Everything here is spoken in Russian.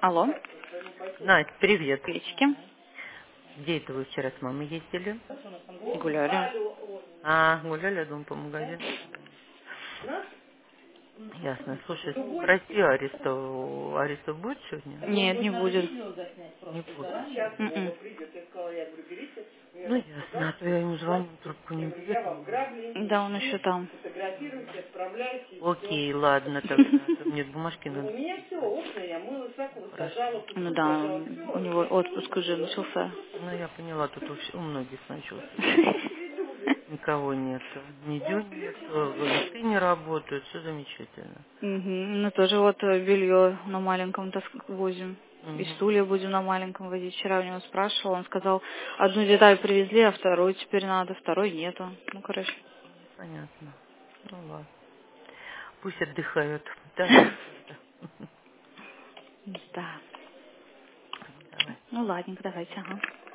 Алло, Надь, привет. приветики. Где это вы вчера с мамой ездили? Гуляли. Гуляли, я думаю, по магазину. Ясно. Слушай, спроси Арестов будет сегодня? Нет, не будет. Не будет. М-м. Ну, ясно. А то я ему звоню, трубку не берет. Да, он еще там. Окей, ладно тогда. А то мне бумажки надо. Хорошо. Ну да, у него отпуск уже начался. Ну, я поняла, тут у многих начался. Никого нету. Ни Дюни нету, ты не работают, все замечательно. Ну тоже вот белье на маленьком возим. И Угу. стулья будем на маленьком возить. Вчера у него спрашивала, он сказал, одну деталь привезли, а вторую теперь надо, второй нету. Ну, короче. Понятно. Ну ладно. Пусть отдыхают. Да. Да. Давай. Ну, ладненько, давайте, ага.